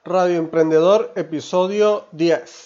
Radio Emprendedor, episodio 10.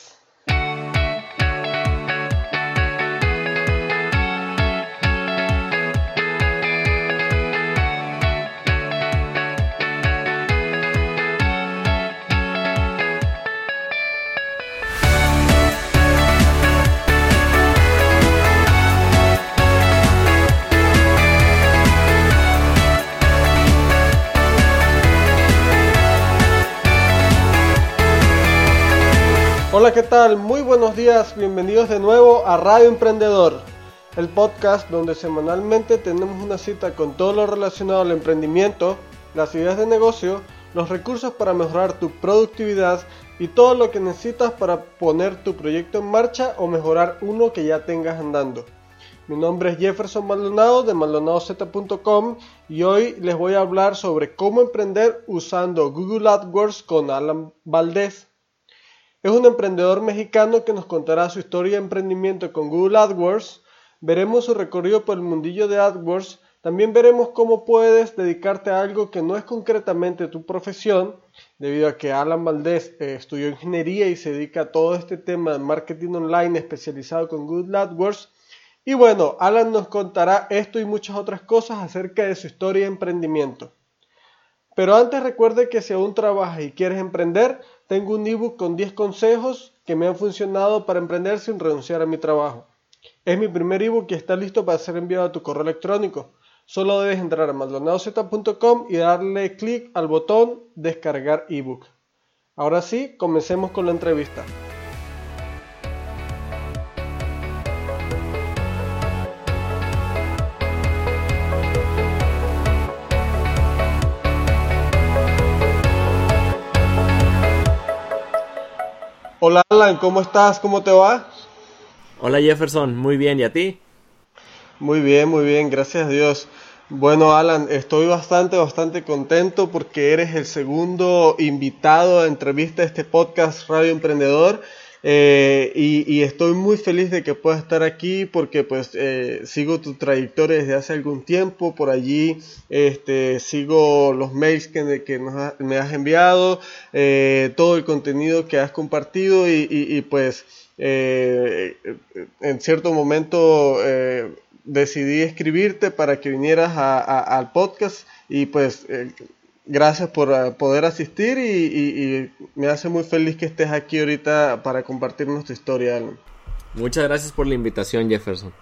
Hola, ¿qué tal? Muy buenos días, bienvenidos de nuevo a Radio Emprendedor, el podcast donde semanalmente tenemos una cita con todo lo relacionado al emprendimiento, las ideas de negocio, los recursos para mejorar tu productividad y todo lo que necesitas para poner tu proyecto en marcha o mejorar uno que ya tengas andando. Mi nombre es Jefferson Maldonado de MaldonadoZ.com y hoy les voy a hablar sobre cómo emprender usando Google AdWords con Alan Valdez. Es un emprendedor mexicano que nos contará su historia de emprendimiento con Google AdWords. Veremos su recorrido por el mundillo de AdWords. También veremos cómo puedes dedicarte a algo que no es concretamente tu profesión, debido a que Alan Valdez estudió ingeniería y se dedica a todo este tema de marketing online especializado con Google AdWords. Y bueno, Alan nos contará esto y muchas otras cosas acerca de su historia de emprendimiento. Pero antes recuerde que si aún trabajas y quieres emprender, tengo un ebook con 10 consejos que me han funcionado para emprender sin renunciar a mi trabajo. Es mi primer ebook y está listo para ser enviado a tu correo electrónico. Solo debes entrar a MaldonadoZ.com y darle clic al botón descargar ebook. Ahora sí, comencemos con la entrevista. Hola Alan, ¿cómo estás? ¿Cómo te va? Hola Jefferson, muy bien, ¿y a ti? Muy bien, gracias a Dios. Bueno Alan, estoy bastante contento porque eres el segundo invitado a entrevista de este podcast Radio Emprendedor y estoy muy feliz de que puedas estar aquí porque pues sigo tu trayectoria desde hace algún tiempo, por allí sigo los mails que me has enviado, todo el contenido que has compartido y pues en cierto momento decidí escribirte para que vinieras al podcast y pues gracias por poder asistir y me hace muy feliz que estés aquí ahorita para compartirnos tu historia, Alan. Muchas gracias por la invitación, Jefferson.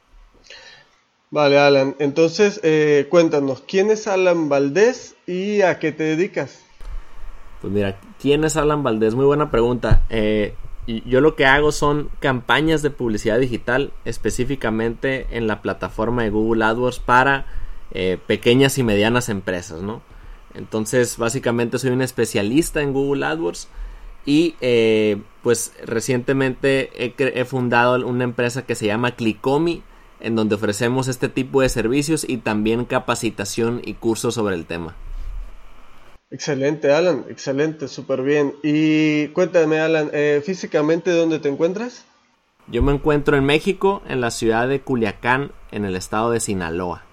Vale, Alan, entonces cuéntanos, ¿quién es Alan Valdez y a qué te dedicas? Pues mira, ¿quién es Alan Valdez? Muy buena pregunta. Yo lo que hago son campañas de publicidad digital, específicamente en la plataforma de Google AdWords para pequeñas y medianas empresas, ¿no? Entonces, básicamente soy un especialista en Google AdWords y pues recientemente he fundado una empresa que se llama Clickomi, en donde ofrecemos este tipo de servicios y también capacitación y cursos sobre el tema. Excelente, Alan, excelente, súper bien. Y cuéntame, Alan, físicamente, ¿dónde te encuentras? Yo me encuentro en México, en la ciudad de Culiacán, en el estado de Sinaloa.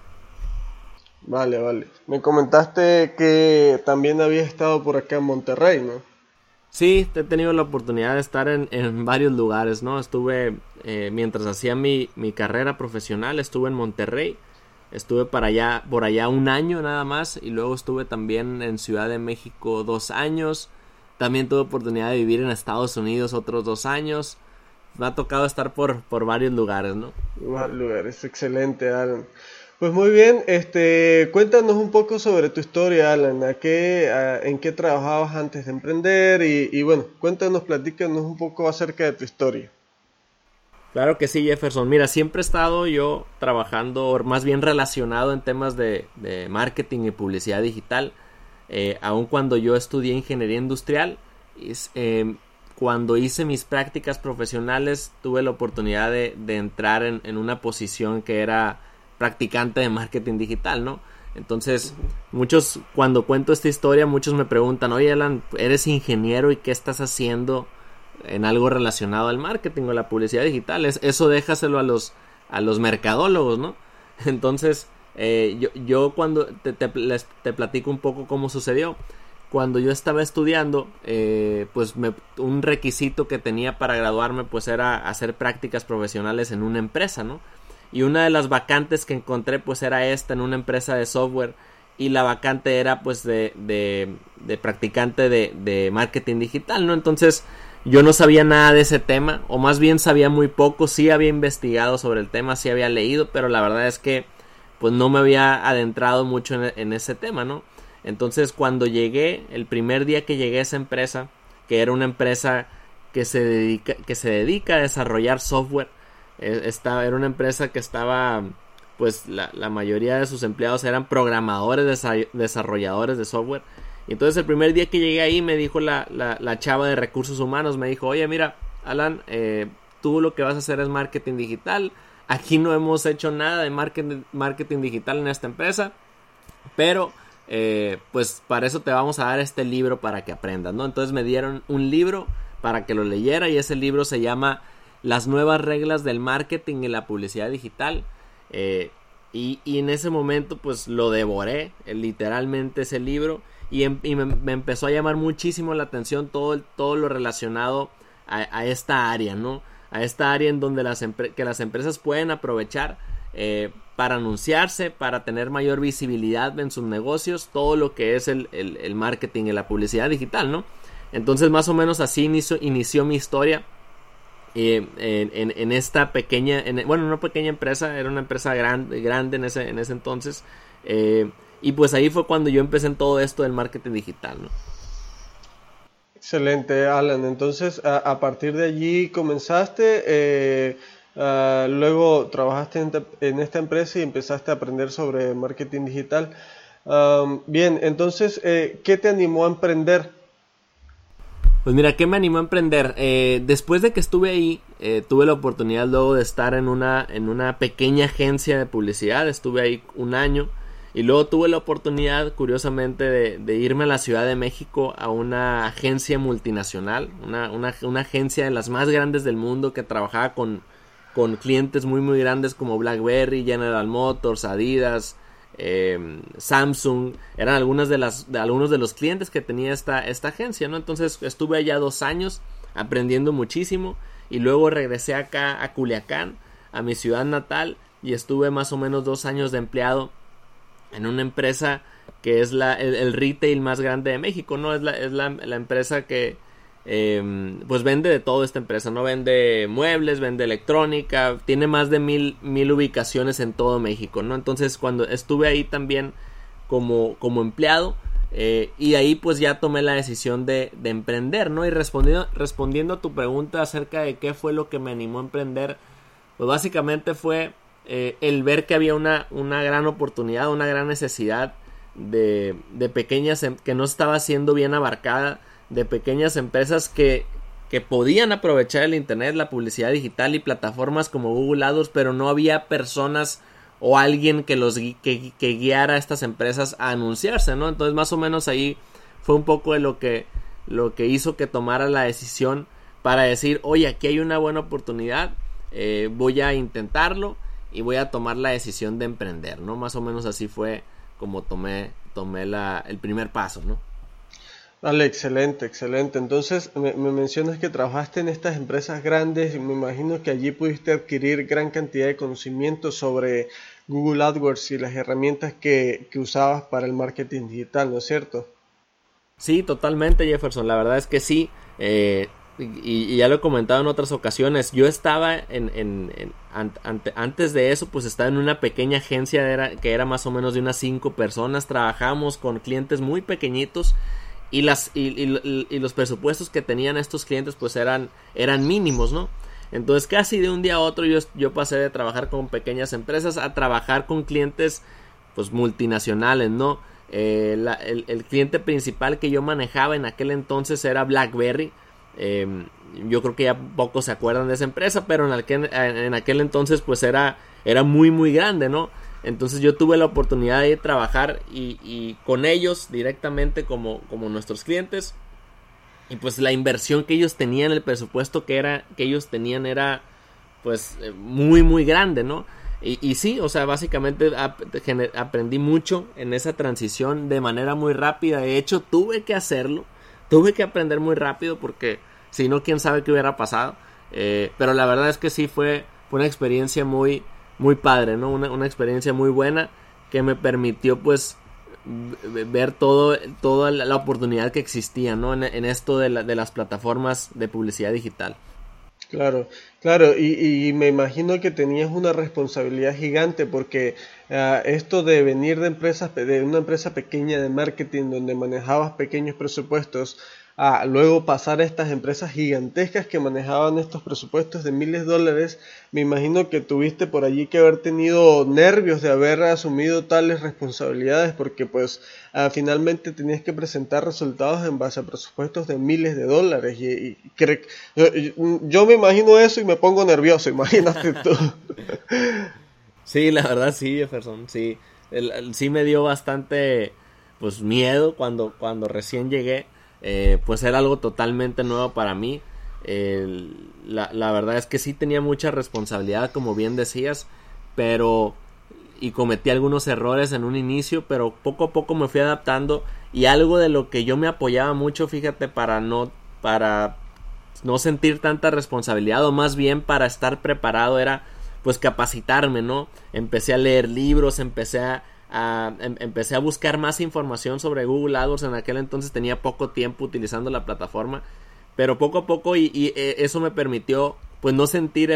Vale. Me comentaste que también habías estado por acá en Monterrey, ¿no? Sí, he tenido la oportunidad de estar en varios lugares, ¿no? Estuve, mientras hacía mi carrera profesional, estuve en Monterrey. Estuve por allá un año nada más y luego estuve también en Ciudad de México 2 años. También tuve oportunidad de vivir en Estados Unidos otros 2 años. Me ha tocado estar por varios lugares, ¿no? Varios lugares, excelente, Alan. Pues muy bien, cuéntanos un poco sobre tu historia, Alan. ¿En qué trabajabas antes de emprender? Y bueno, platícanos un poco acerca de tu historia. Claro que sí, Jefferson. Mira, siempre he estado yo trabajando, o más bien relacionado en temas de marketing y publicidad digital. Aun cuando yo estudié ingeniería industrial, cuando hice mis prácticas profesionales, tuve la oportunidad de entrar en una posición que era practicante de marketing digital, ¿no? Entonces, cuando cuento esta historia, muchos me preguntan, oye, Alan, eres ingeniero y ¿qué estás haciendo en algo relacionado al marketing o la publicidad digital? Eso déjaselo a los mercadólogos, ¿no? Entonces, yo cuando te platico un poco cómo sucedió. cuando yo estaba estudiando, pues un requisito que tenía para graduarme pues era hacer prácticas profesionales en una empresa, ¿no? Y una de las vacantes que encontré pues era esta en una empresa de software, y la vacante era pues de practicante de marketing digital, ¿no? Entonces yo no sabía nada de ese tema, o más bien sabía muy poco. Sí había investigado sobre el tema, sí había leído, pero la verdad es que pues no me había adentrado mucho en ese tema, ¿no? Entonces cuando llegué, el primer día que llegué a esa empresa, que era una empresa que se dedica a desarrollar software, era una empresa que estaba, pues la mayoría de sus empleados eran programadores, desarrolladores de software. Y entonces el primer día que llegué ahí me dijo la chava de recursos humanos, me dijo: oye, mira, Alan, tú lo que vas a hacer es marketing digital. Aquí no hemos hecho nada de marketing digital en esta empresa, pero pues para eso te vamos a dar este libro para que aprendas, ¿no? Entonces me dieron un libro para que lo leyera, y ese libro se llama Las nuevas reglas del marketing y la publicidad digital. Y en ese momento pues lo devoré, literalmente, ese libro, y me empezó a llamar muchísimo la atención todo lo relacionado a esta área, ¿no? A esta área en donde las empresas pueden aprovechar para anunciarse, para tener mayor visibilidad en sus negocios, todo lo que es el marketing y la publicidad digital, ¿no? Entonces más o menos así inició mi historia en esta pequeña, bueno, no pequeña empresa, era una empresa grande en ese entonces, y pues ahí fue cuando yo empecé en todo esto del marketing digital, ¿no? Excelente, Alan. Entonces, a partir de allí comenzaste, luego trabajaste en esta empresa y empezaste a aprender sobre marketing digital. Bien, entonces, ¿qué te animó a emprender? Pues mira, ¿qué me animó a emprender? Después de que estuve ahí, tuve la oportunidad luego de estar en una pequeña agencia de publicidad. Estuve ahí un año. Y luego tuve la oportunidad, curiosamente, de irme a la Ciudad de México a una agencia multinacional, una agencia de las más grandes del mundo, que trabajaba con clientes muy muy grandes como BlackBerry, General Motors, Adidas, Samsung. Eran algunos de los clientes que tenía esta agencia, ¿no? Entonces estuve allá 2 años aprendiendo muchísimo, y luego regresé acá a Culiacán, a mi ciudad natal, y estuve más o menos 2 años de empleado en una empresa que es el retail más grande de México, ¿no? Es la empresa que pues vende de todo. Esta empresa no vende muebles, vende electrónica, tiene más de 1000 ubicaciones en todo México, ¿no? Entonces cuando estuve ahí también como empleado, y ahí pues ya tomé la decisión de emprender, ¿no? Y respondiendo a tu pregunta acerca de qué fue lo que me animó a emprender, pues básicamente fue el ver que había una gran oportunidad, una gran necesidad de pequeñas, que no estaba siendo bien abarcada, de pequeñas empresas que podían aprovechar el internet, la publicidad digital y plataformas como Google AdWords, pero no había personas o alguien que guiara a estas empresas a anunciarse, ¿no? Entonces más o menos ahí fue un poco de lo que hizo que tomara la decisión para decir: oye, aquí hay una buena oportunidad, voy a intentarlo y voy a tomar la decisión de emprender, ¿no? Más o menos así fue como tomé el primer paso, ¿no? Vale, excelente, excelente. Entonces, me mencionas que trabajaste en estas empresas grandes, y me imagino que allí pudiste adquirir gran cantidad de conocimiento sobre Google AdWords y las herramientas que usabas para el marketing digital, ¿no es cierto? Sí, totalmente, Jefferson. La verdad es que sí. Y ya lo he comentado en otras ocasiones. Yo estaba antes de eso, pues estaba en una pequeña agencia que era más o menos de unas 5 personas. Trabajábamos con clientes muy pequeñitos, y los presupuestos que tenían estos clientes pues eran mínimos, ¿no? Entonces casi de un día a otro yo pasé de trabajar con pequeñas empresas a trabajar con clientes pues multinacionales, ¿no? El cliente principal que yo manejaba en aquel entonces era BlackBerry. Yo creo que ya pocos se acuerdan de esa empresa, pero en aquel entonces pues era muy muy grande, ¿no? Entonces yo tuve la oportunidad de trabajar y con ellos directamente como nuestros clientes, y pues la inversión que ellos tenían, el presupuesto que ellos tenían era pues muy muy grande, ¿no? Y sí, o sea, básicamente aprendí mucho en esa transición de manera muy rápida. De hecho, tuve que hacerlo, tuve que aprender muy rápido porque si no, quién sabe qué hubiera pasado. Pero la verdad es que sí fue una experiencia muy, muy padre, ¿no? Una experiencia muy buena que me permitió, pues, ver toda la oportunidad que existía, ¿no? En esto de las plataformas de publicidad digital. Claro, claro, y me imagino que tenías una responsabilidad gigante porque esto de venir de de una empresa pequeña de marketing donde manejabas pequeños presupuestos, a luego pasar a estas empresas gigantescas que manejaban estos presupuestos de miles de dólares, me imagino que tuviste por allí que haber tenido nervios de haber asumido tales responsabilidades porque pues finalmente tenías que presentar resultados en base a presupuestos de miles de dólares yo me imagino eso y me pongo nervioso, imagínate tú. Sí, la verdad sí, Jefferson, sí. Sí me dio bastante, pues, miedo cuando recién llegué. Pues era algo totalmente nuevo para mí. La verdad es que sí tenía mucha responsabilidad, como bien decías, pero y cometí algunos errores en un inicio, pero poco a poco me fui adaptando y algo de lo que yo me apoyaba mucho, fíjate, para no sentir tanta responsabilidad o más bien para estar preparado era pues capacitarme, ¿no? Empecé a leer libros, empecé a buscar más información sobre Google AdWords. En aquel entonces tenía poco tiempo utilizando la plataforma, pero poco a poco eso me permitió pues no sentir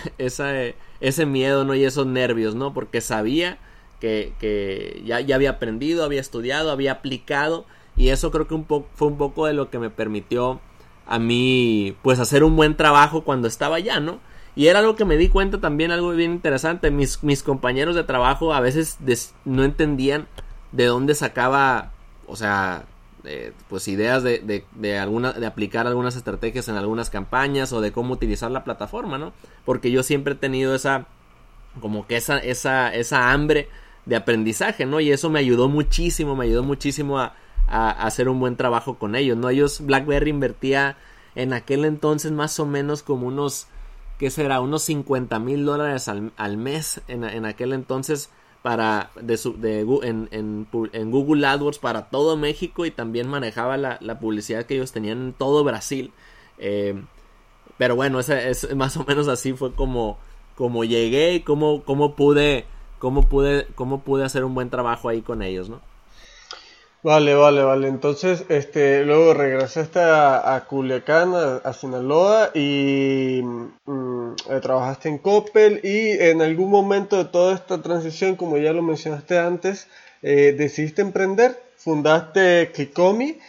ese miedo, ¿no? Y esos nervios, ¿no? Porque sabía que ya había aprendido, había estudiado, había aplicado y eso creo que fue un poco de lo que me permitió a mí pues hacer un buen trabajo cuando estaba allá, ¿no? Y era algo que me di cuenta también, algo bien interesante. Mis compañeros de trabajo a veces no entendían de dónde sacaba, o sea, pues ideas de aplicar algunas estrategias en algunas campañas o de cómo utilizar la plataforma, ¿no? Porque yo siempre he tenido esa hambre de aprendizaje, ¿no? Y eso me ayudó muchísimo a hacer un buen trabajo con ellos, ¿no? BlackBerry invertía en aquel entonces más o menos como unos $50,000 al mes en aquel entonces en Google AdWords para todo México y también manejaba la publicidad que ellos tenían en todo Brasil. Pero bueno, más o menos así fue como llegué y cómo pude hacer un buen trabajo ahí con ellos, ¿no? Vale, vale, vale. Entonces, luego regresaste a Culiacán, a Sinaloa y trabajaste en Coppel y en algún momento de toda esta transición, como ya lo mencionaste antes, decidiste emprender, fundaste Clicomi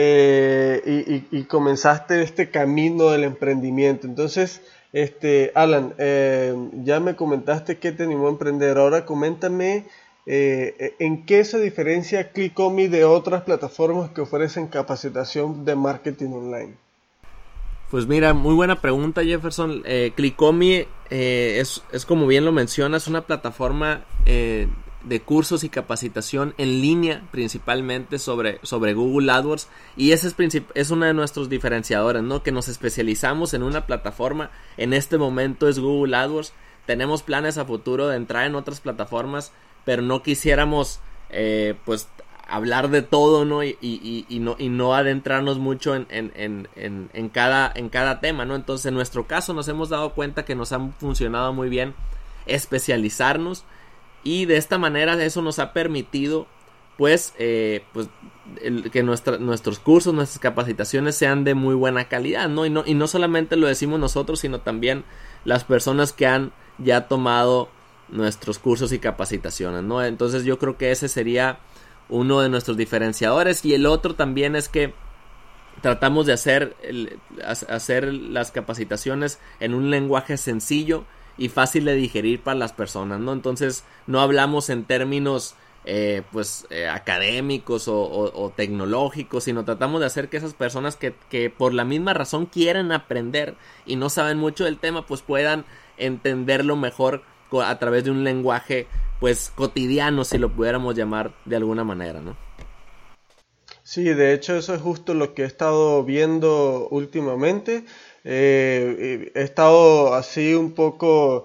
y comenzaste este camino del emprendimiento. Entonces, Alan, ya me comentaste que te animó a emprender. Ahora coméntame. ¿En qué se diferencia Clicomi de otras plataformas que ofrecen capacitación de marketing online? Pues mira, muy buena pregunta, Jefferson. Clicomi es como bien lo mencionas, una plataforma de cursos y capacitación en línea, principalmente sobre Google AdWords, y ese es uno de nuestros diferenciadores, ¿no? Que nos especializamos en una plataforma. En este momento es Google AdWords. Tenemos planes a futuro de entrar en otras plataformas, pero no quisiéramos pues hablar de todo, ¿no? Y no adentrarnos mucho en cada tema, ¿no? Entonces, en nuestro caso nos hemos dado cuenta que nos ha funcionado muy bien especializarnos y de esta manera eso nos ha permitido pues que nuestros cursos, nuestras capacitaciones sean de muy buena calidad, ¿no? Y no solamente lo decimos nosotros, sino también las personas que han ya tomado nuestros cursos y capacitaciones, ¿no? Entonces yo creo que ese sería uno de nuestros diferenciadores, y el otro también es que tratamos de hacer las capacitaciones en un lenguaje sencillo y fácil de digerir para las personas, ¿no? Entonces no hablamos en términos académicos o tecnológicos, sino tratamos de hacer que esas personas que por la misma razón quieren aprender y no saben mucho del tema, pues puedan entenderlo mejor a través de un lenguaje pues cotidiano, si lo pudiéramos llamar de alguna manera, ¿no? Sí, de hecho eso es justo lo que he estado viendo últimamente. He estado así un poco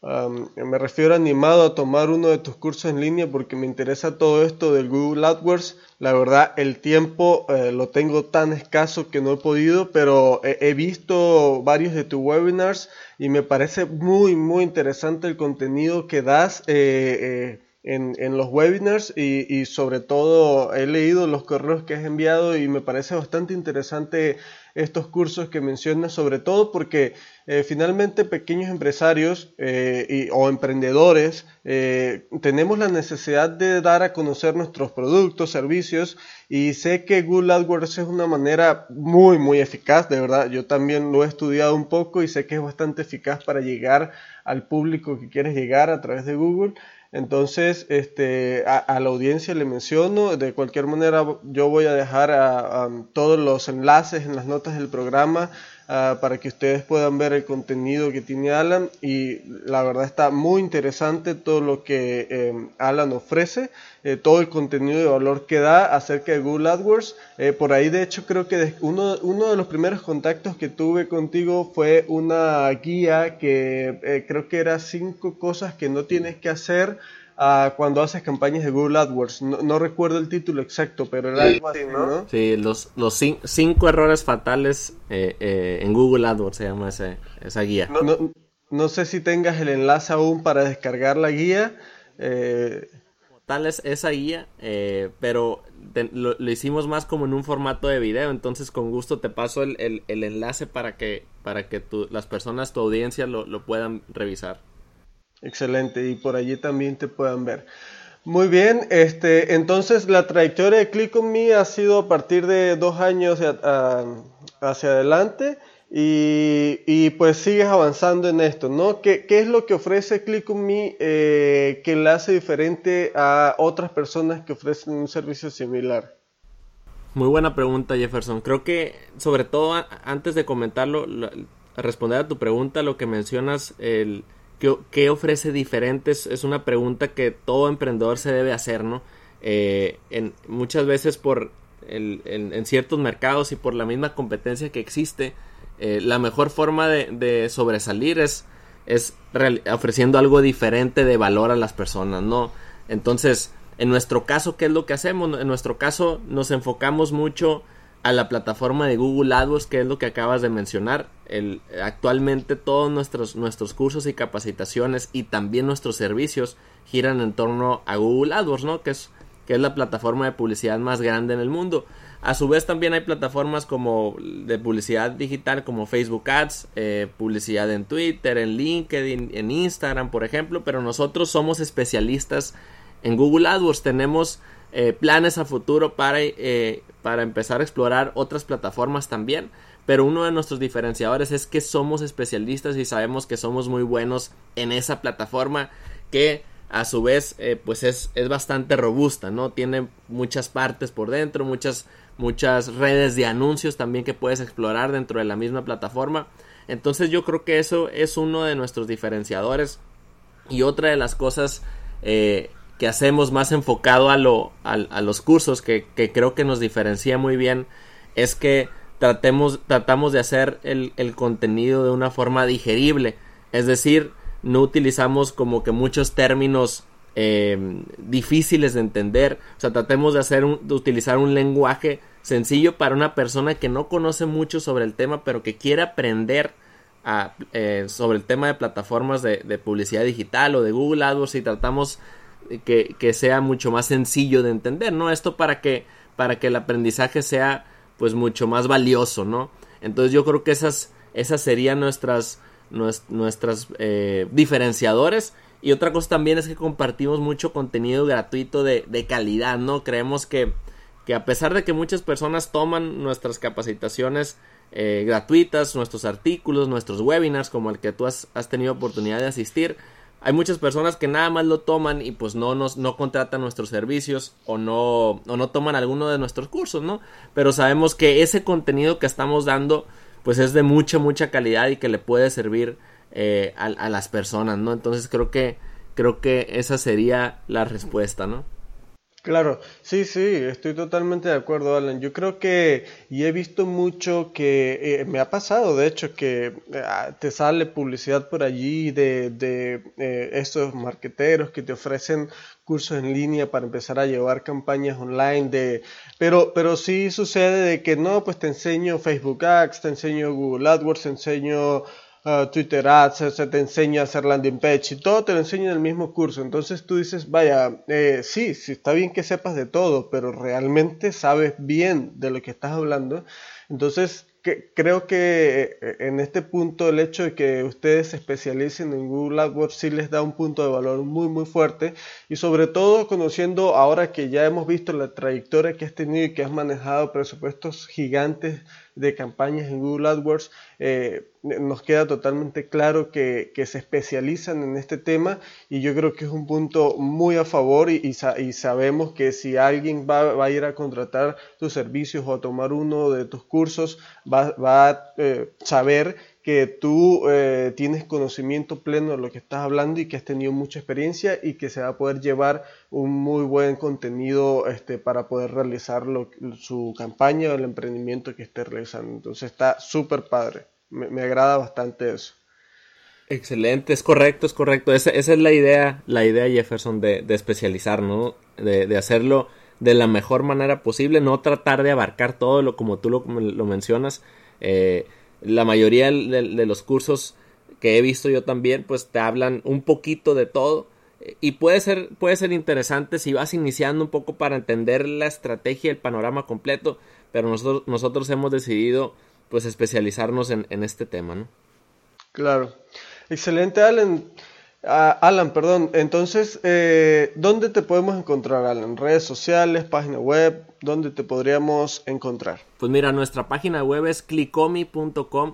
Me refiero animado a tomar uno de tus cursos en línea porque me interesa todo esto del Google AdWords. La verdad, el tiempo lo tengo tan escaso que no he podido, pero he visto varios de tus webinars y me parece muy, muy interesante el contenido que das en los webinars y sobre todo he leído los correos que has enviado y me parece bastante interesante estos cursos que mencionas, sobre todo porque finalmente pequeños empresarios o emprendedores tenemos la necesidad de dar a conocer nuestros productos, servicios, y sé que Google AdWords es una manera muy muy eficaz, de verdad. Yo también lo he estudiado un poco y sé que es bastante eficaz para llegar al público que quieres llegar a través de Google. Entonces, a la audiencia le menciono, de cualquier manera yo voy a dejar todos los enlaces en las notas del programa para que ustedes puedan ver el contenido que tiene Alan, y la verdad está muy interesante todo lo que Alan ofrece, todo el contenido de valor que da acerca de Google AdWords. Por ahí de hecho creo que uno de los primeros contactos que tuve contigo fue una guía que creo que era 5 cosas que no tienes que hacer cuando haces campañas de Google AdWords. No recuerdo el título exacto, pero era algo así, ¿no? Sí, los 5 errores fatales en Google AdWords se llama esa guía. No sé si tengas el enlace aún para descargar la guía. Tal es esa guía, pero lo hicimos más como en un formato de video, entonces con gusto te paso el enlace para que las personas, tu audiencia lo puedan revisar. Excelente, y por allí también te puedan ver. Muy bien, entonces la trayectoria de Click on Me ha sido a partir de 2 años hacia adelante y pues sigues avanzando en esto, ¿no? ¿Qué es lo que ofrece Click on Me que la hace diferente a otras personas que ofrecen un servicio similar? Muy buena pregunta, Jefferson. Creo que sobre todo antes de comentarlo, responder a tu pregunta, lo que mencionas, ¿qué ofrece diferentes? Es una pregunta que todo emprendedor se debe hacer, ¿no? Muchas veces en ciertos mercados y por la misma competencia que existe, la mejor forma de sobresalir es ofreciendo algo diferente de valor a las personas, ¿no? Entonces, en nuestro caso, ¿qué es lo que hacemos? En nuestro caso nos enfocamos mucho a la plataforma de Google AdWords, que es lo que acabas de mencionar. Actualmente todos nuestros cursos y capacitaciones y también nuestros servicios giran en torno a Google AdWords, ¿no? Que es la plataforma de publicidad más grande en el mundo. A su vez también hay plataformas como de publicidad digital como Facebook Ads, publicidad en Twitter, en LinkedIn, en Instagram, por ejemplo, pero nosotros somos especialistas en Google AdWords. Tenemos planes a futuro para empezar a explorar otras plataformas también, pero uno de nuestros diferenciadores es que somos especialistas y sabemos que somos muy buenos en esa plataforma, que a su vez pues es bastante robusta, ¿no? Tiene muchas partes por dentro, muchas redes de anuncios también que puedes explorar dentro de la misma plataforma. Entonces yo creo que eso es uno de nuestros diferenciadores. Y otra de las cosas que hacemos más enfocado a los cursos, que creo que nos diferencia muy bien, es que tratamos de hacer el contenido de una forma digerible. Es decir, no utilizamos como que muchos términos difíciles de entender. O sea, tratemos de utilizar un lenguaje sencillo para una persona que no conoce mucho sobre el tema, pero que quiere aprender sobre el tema de plataformas de publicidad digital o de Google AdWords, y tratamos que sea mucho más sencillo de entender, ¿no? Esto para que el aprendizaje sea pues mucho más valioso, ¿no? Entonces yo creo que esas serían nuestras diferenciadores. Y otra cosa también es que compartimos mucho contenido gratuito de calidad, ¿no? Creemos que a pesar de que muchas personas toman nuestras capacitaciones gratuitas, nuestros artículos, nuestros webinars, como el que tú has tenido oportunidad de asistir, hay muchas personas que nada más lo toman y pues no contratan nuestros servicios o no toman alguno de nuestros cursos, ¿no? Pero sabemos que ese contenido que estamos dando pues es de mucha calidad y que le puede servir a las personas, ¿no? Entonces creo que esa sería la respuesta, ¿no? Claro, sí, sí, estoy totalmente de acuerdo, Alan. Yo creo que, y he visto mucho que, me ha pasado, de hecho, que te sale publicidad por allí de estos marqueteros que te ofrecen cursos en línea para empezar a llevar campañas online pero sí sucede de que no, pues te enseño Facebook Ads, te enseño Google AdWords, te enseño Twitter Ads, se te enseña a hacer landing page y todo te lo enseña en el mismo curso. Entonces tú dices, vaya, sí, sí está bien que sepas de todo, pero realmente sabes bien de lo que estás hablando. Entonces creo que en este punto el hecho de que ustedes se especialicen en Google AdWords sí les da un punto de valor muy muy fuerte y sobre todo conociendo ahora que ya hemos visto la trayectoria que has tenido y que has manejado presupuestos gigantes de campañas en Google AdWords, nos queda totalmente claro que se especializan en este tema y yo creo que es un punto muy a favor y sabemos que si alguien va a ir a contratar tus servicios o a tomar uno de tus cursos, va a saber que tú tienes conocimiento pleno de lo que estás hablando y que has tenido mucha experiencia y que se va a poder llevar un muy buen contenido para poder realizar su campaña o el emprendimiento que esté realizando. Entonces está súper padre, me agrada bastante eso. Excelente, es correcto, es correcto. Esa es la idea Jefferson, de especializar, ¿no? De hacerlo de la mejor manera posible, no tratar de abarcar todo como tú lo mencionas. La mayoría de los cursos que he visto yo también, pues te hablan un poquito de todo. Y puede ser interesante si vas iniciando un poco para entender la estrategia, el panorama completo, pero nosotros hemos decidido pues especializarnos en este tema, ¿no? Claro. Excelente, Alan. Alan, perdón. Entonces, ¿dónde te podemos encontrar, Alan? ¿Redes sociales, página web? ¿Dónde te podríamos encontrar? Pues mira, nuestra página web es clickomi.com,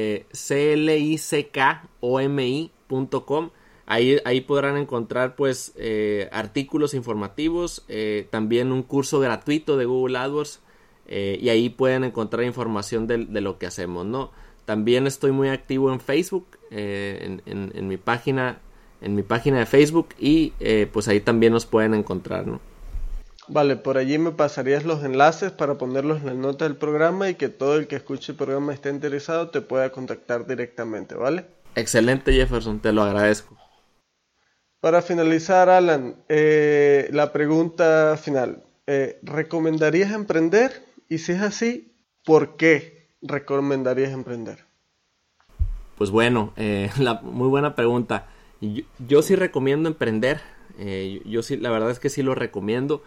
clickomi.com. Ahí podrán encontrar pues artículos informativos, también un curso gratuito de Google AdWords, y ahí pueden encontrar información de lo que hacemos, ¿no? También estoy muy activo en Facebook, en mi página de Facebook, y pues ahí también nos pueden encontrar, ¿no? Vale, por allí me pasarías los enlaces para ponerlos en la nota del programa y que todo el que escuche el programa esté interesado te pueda contactar directamente, ¿vale? Excelente, Jefferson, te lo agradezco. Para finalizar, Alan, la pregunta final. ¿Recomendarías emprender? Y si es así, ¿por qué recomendarías emprender? Pues bueno, muy buena pregunta. Yo sí recomiendo emprender. Yo sí, la verdad es que sí lo recomiendo.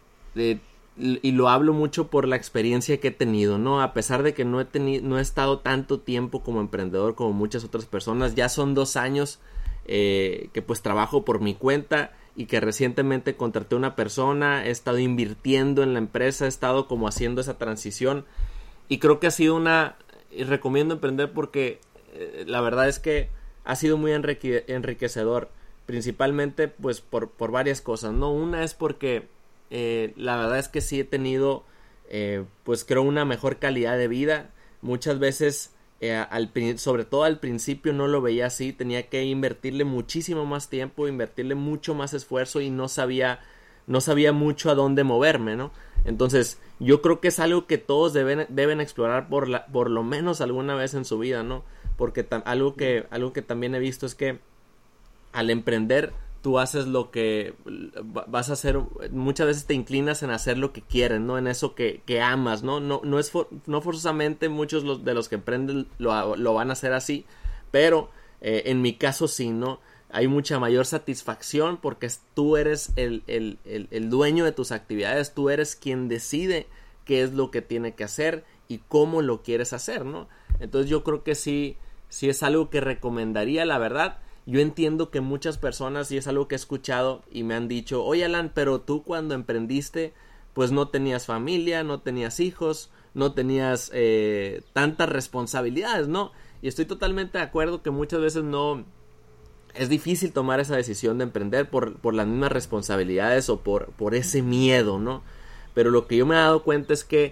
Y lo hablo mucho por la experiencia que he tenido, ¿no? A pesar de que no he estado tanto tiempo como emprendedor como muchas otras personas, ya son 2 años que pues trabajo por mi cuenta y que recientemente contraté una persona, he estado invirtiendo en la empresa, he estado como haciendo esa transición y creo que ha sido y recomiendo emprender porque la verdad es que ha sido muy enriquecedor, principalmente pues por varias cosas, ¿no? Una es porque la verdad es que sí he tenido pues creo una mejor calidad de vida. Muchas veces sobre todo al principio no lo veía así, tenía que invertirle muchísimo más tiempo, invertirle mucho más esfuerzo y no sabía mucho a dónde moverme, ¿no? Entonces yo creo que es algo que todos deben explorar por lo menos alguna vez en su vida, ¿no? Porque algo que también he visto es que al emprender tú haces lo que vas a hacer, muchas veces te inclinas en hacer lo que quieres, ¿no? En eso que amas, ¿no? No forzosamente muchos de los que emprenden lo van a hacer así, pero en mi caso sí, ¿no? Hay mucha mayor satisfacción porque tú eres el dueño de tus actividades, tú eres quien decide qué es lo que tiene que hacer y cómo lo quieres hacer, ¿no? Entonces yo creo que sí es algo que recomendaría, la verdad. Yo entiendo que muchas personas, y es algo que he escuchado y me han dicho, oye Alan, pero tú cuando emprendiste, pues no tenías familia, no tenías hijos, no tenías tantas responsabilidades, ¿no? Y estoy totalmente de acuerdo que muchas veces no es difícil tomar esa decisión de emprender por las mismas responsabilidades o por ese miedo, ¿no? Pero lo que yo me he dado cuenta es que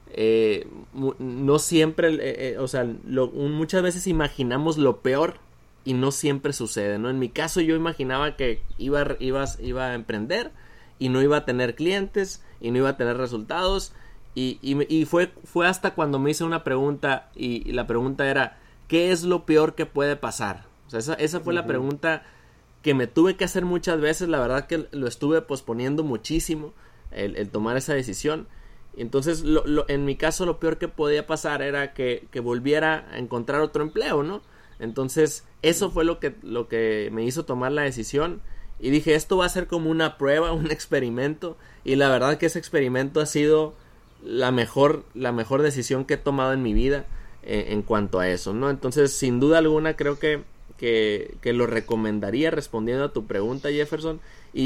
no siempre, muchas veces imaginamos lo peor y no siempre sucede, ¿no? En mi caso yo imaginaba que iba a emprender y no iba a tener clientes y no iba a tener resultados. Y fue hasta cuando me hice una pregunta y la pregunta era, ¿qué es lo peor que puede pasar? O sea, esa fue la pregunta que me tuve que hacer muchas veces. La verdad que lo estuve posponiendo muchísimo, el tomar esa decisión. Entonces, en mi caso, lo peor que podía pasar era que volviera a encontrar otro empleo, ¿no? Entonces, eso fue lo que me hizo tomar la decisión. Y dije, esto va a ser como una prueba, un experimento. Y la verdad que ese experimento ha sido la mejor decisión que he tomado en mi vida en cuanto a eso, ¿no? Entonces, sin duda alguna, creo que lo recomendaría, respondiendo a tu pregunta, Jefferson.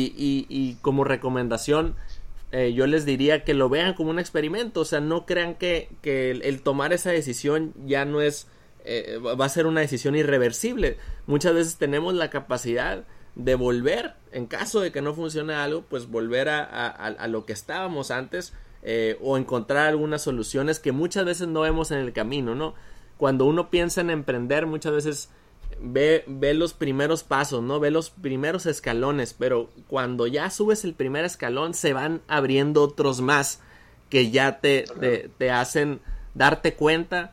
Y como recomendación, yo les diría que lo vean como un experimento. O sea, no crean que el tomar esa decisión ya no es va a ser una decisión irreversible. Muchas veces tenemos la capacidad de volver, en caso de que no funcione algo, pues volver a lo que estábamos antes, o encontrar algunas soluciones que muchas veces no vemos en el camino, ¿no? Cuando uno piensa en emprender, muchas veces ve los primeros pasos, ¿no? Ve los primeros escalones, pero cuando ya subes el primer escalón, se van abriendo otros más que ya te hacen darte cuenta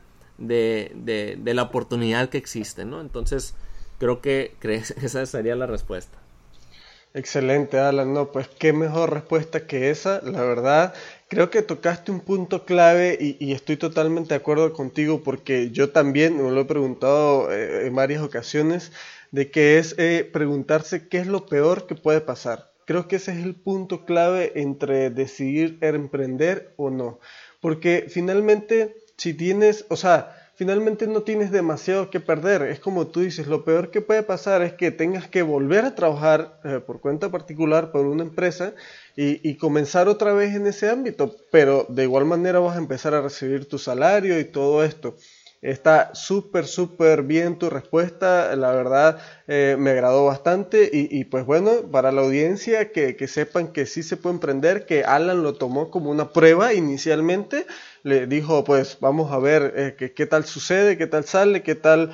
de la oportunidad que existe, ¿no? Entonces, creo que esa sería la respuesta. Excelente, Alan. No, pues qué mejor respuesta que esa, la verdad. Creo que tocaste un punto clave y estoy totalmente de acuerdo contigo, porque yo también me lo he preguntado en varias ocasiones, de que es preguntarse qué es lo peor que puede pasar. Creo que ese es el punto clave entre decidir emprender o no, porque finalmente finalmente no tienes demasiado que perder. Es como tú dices, lo peor que puede pasar es que tengas que volver a trabajar por cuenta particular por una empresa y comenzar otra vez en ese ámbito, pero de igual manera vas a empezar a recibir tu salario y todo esto. Está súper bien tu respuesta, la verdad me agradó bastante y pues bueno, para la audiencia que sepan que sí se puede emprender, que Alan lo tomó como una prueba inicialmente, le dijo pues vamos a ver qué tal sucede, qué tal sale, qué tal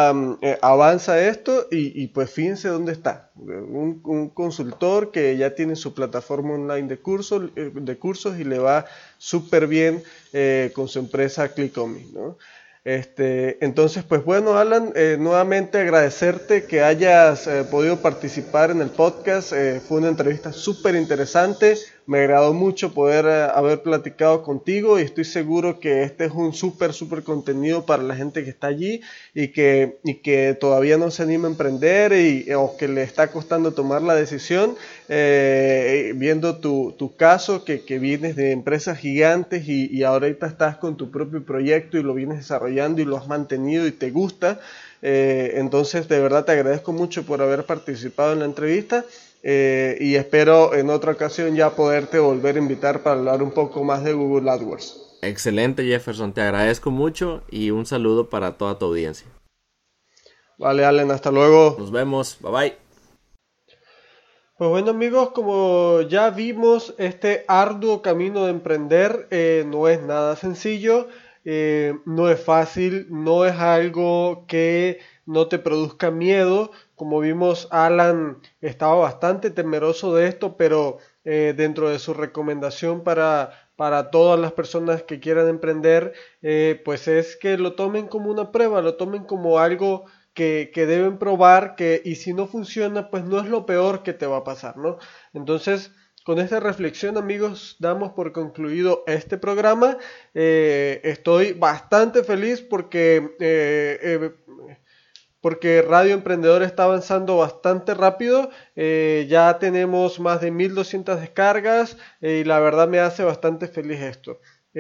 avanza esto y pues fíjense dónde está, un consultor que ya tiene su plataforma online de cursos y le va súper bien con su empresa Clickomi, ¿no? Entonces pues bueno, Alan, nuevamente agradecerte que hayas podido participar en el podcast. Fue una entrevista súper interesante, me agradó mucho poder haber platicado contigo y estoy seguro que este es un súper contenido para la gente que está allí y que todavía no se anima a emprender o que le está costando tomar la decisión, viendo tu caso, que vienes de empresas gigantes y ahorita estás con tu propio proyecto y lo vienes desarrollando y lo has mantenido y te gusta. Entonces de verdad te agradezco mucho por haber participado en la entrevista. Y espero en otra ocasión ya poderte volver a invitar para hablar un poco más de Google AdWords. Excelente, Jefferson, te agradezco mucho y un saludo para toda tu audiencia. Vale, Allen, hasta luego. Nos vemos, bye bye. Pues bueno, amigos, como ya vimos, este arduo camino de emprender no es nada sencillo, no es fácil, no es algo que no te produzca miedo. Como vimos, Alan estaba bastante temeroso de esto, pero dentro de su recomendación para todas las personas que quieran emprender, pues es que lo tomen como una prueba, lo tomen como algo que deben probar, y si no funciona, pues no es lo peor que te va a pasar, ¿no? Entonces, con esta reflexión, amigos, damos por concluido este programa. Estoy bastante feliz porque Radio Emprendedor está avanzando bastante rápido. Ya tenemos más de 1200 descargas y la verdad me hace bastante feliz esto.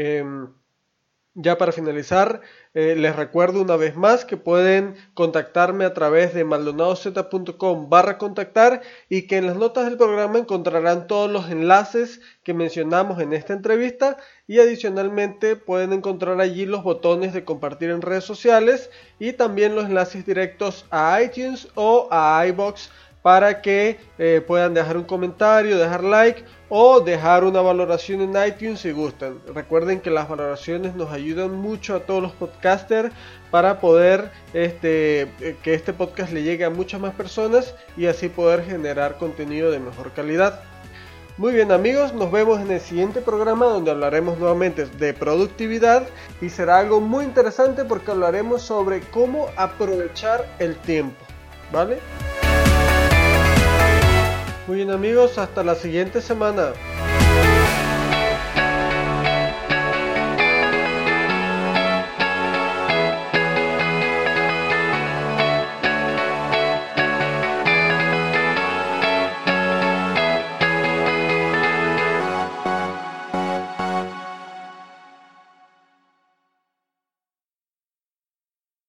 Ya para finalizar, les recuerdo una vez más que pueden contactarme a través de maldonadoz.com/contactar y que en las notas del programa encontrarán todos los enlaces que mencionamos en esta entrevista y adicionalmente pueden encontrar allí los botones de compartir en redes sociales y también los enlaces directos a iTunes o a iVoox para que puedan dejar un comentario, dejar like o dejar una valoración en iTunes si gustan. Recuerden que las valoraciones nos ayudan mucho a todos los podcasters para poder que este podcast le llegue a muchas más personas y así poder generar contenido de mejor calidad. Muy bien amigos, nos vemos en el siguiente programa donde hablaremos nuevamente de productividad y será algo muy interesante porque hablaremos sobre cómo aprovechar el tiempo, ¿vale? Muy bien amigos, hasta la siguiente semana.